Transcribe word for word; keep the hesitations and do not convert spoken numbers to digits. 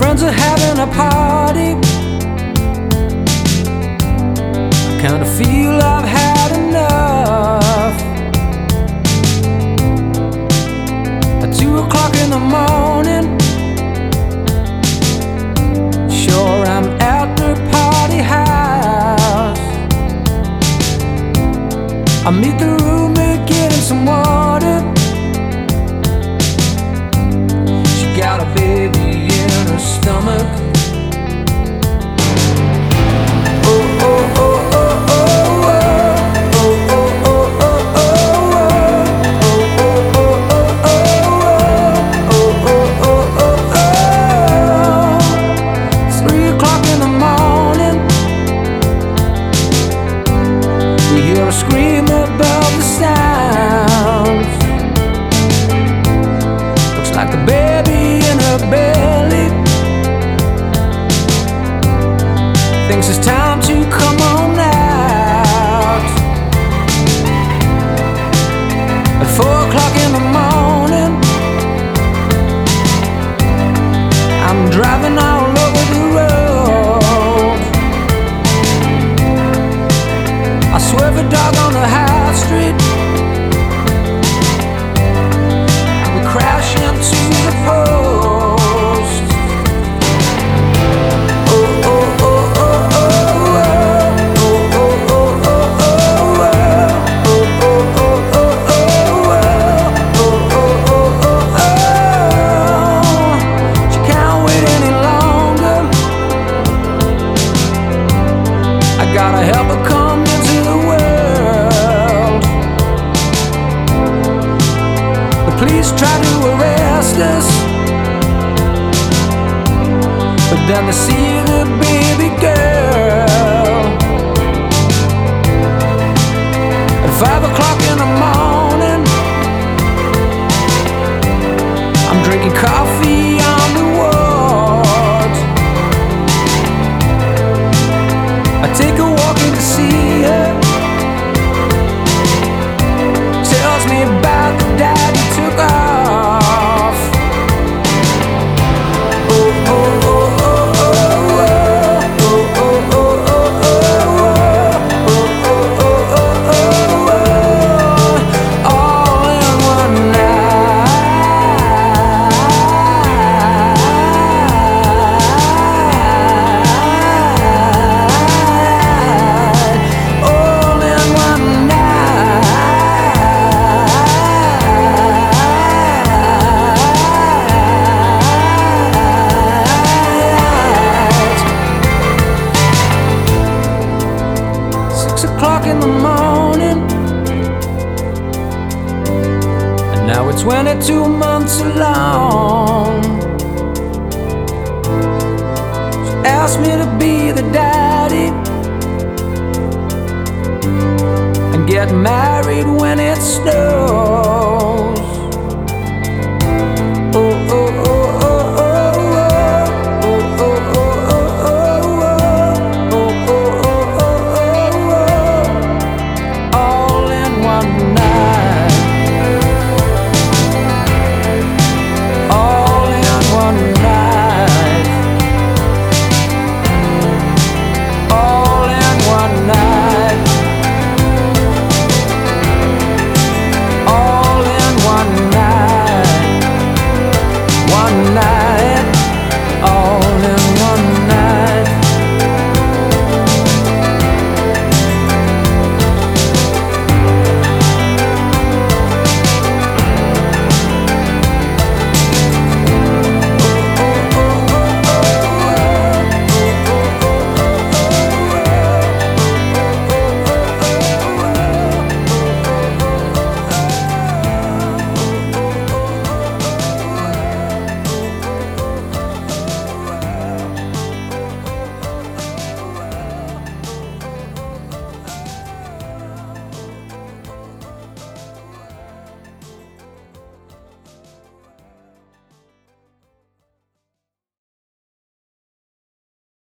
friends are having a party. I kinda feel I've had enough. At two o'clock in the morning, sure I'm at the party house. I meet the roommate getting some water. She got a baby in her stomach. Oh, oh, oh, oh, oh, oh, oh, oh, oh, oh, oh, oh, oh, oh, oh, oh. It's three o'clock in the morning. We hear a scream above the sounds. Looks like the baby in her belly thinks it's time to come on out. At four o'clock in the morning, I'm driving all over the road. I swerve a dog on the high street, and we crash into the post. Oh, oh, oh, oh, oh, oh, oh, oh, oh, oh, oh, oh, oh, oh, oh, oh, oh. She can't wait any longer. I gotta help her come into the world. The police try to arrest us, but then they see the baby girl. At five o'clock in the morning, I'm drinking coffee on the ward. I take a walk in to see her. Tells me about the dad who took off. Oh, oh, oh, oh, oh, oh, oh, oh, oh, oh, oh, oh, oh, oh, oh, all in one night. All in one night. Six o'clock in the morning, and now we're twenty-two months along. She asked me to be the daddy and get married when it snows.